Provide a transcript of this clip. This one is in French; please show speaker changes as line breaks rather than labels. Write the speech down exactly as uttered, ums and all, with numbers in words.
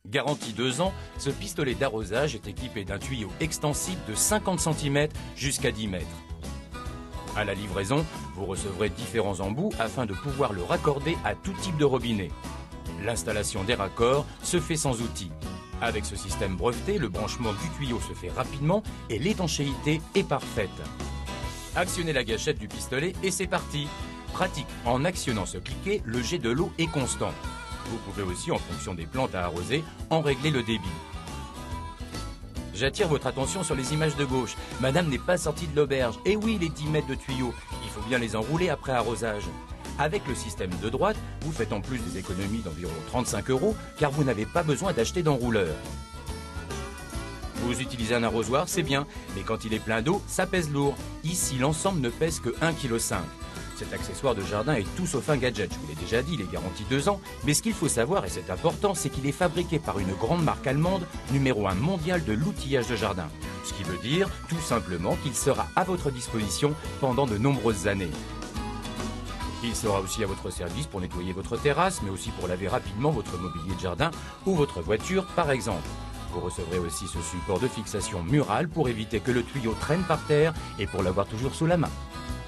Garantie deux ans, ce pistolet d'arrosage est équipé d'un tuyau extensible de cinquante centimètres jusqu'à dix mètres. À la livraison, vous recevrez différents embouts afin de pouvoir le raccorder à tout type de robinet. L'installation des raccords se fait sans outil. Avec ce système breveté, le branchement du tuyau se fait rapidement et l'étanchéité est parfaite. Actionnez la gâchette du pistolet et c'est parti. Pratique, en actionnant ce cliquet, le jet de l'eau est constant. Vous pouvez aussi, en fonction des plantes à arroser, en régler le débit. J'attire votre attention sur les images de gauche. Madame n'est pas sortie de l'auberge. Et oui, les dix mètres de tuyaux, il faut bien les enrouler après arrosage. Avec le système de droite, vous faites en plus des économies d'environ trente-cinq euros car vous n'avez pas besoin d'acheter d'enrouleur. Vous utilisez un arrosoir, c'est bien, mais quand il est plein d'eau, ça pèse lourd. Ici, l'ensemble ne pèse que un virgule cinq kilos. Cet accessoire de jardin est tout sauf un gadget, je vous l'ai déjà dit, il est garanti deux ans, mais ce qu'il faut savoir, et c'est important, c'est qu'il est fabriqué par une grande marque allemande, numéro un mondial de l'outillage de jardin. Ce qui veut dire, tout simplement, qu'il sera à votre disposition pendant de nombreuses années. Il sera aussi à votre service pour nettoyer votre terrasse, mais aussi pour laver rapidement votre mobilier de jardin ou votre voiture, par exemple. Vous recevrez aussi ce support de fixation murale pour éviter que le tuyau traîne par terre et pour l'avoir toujours sous la main.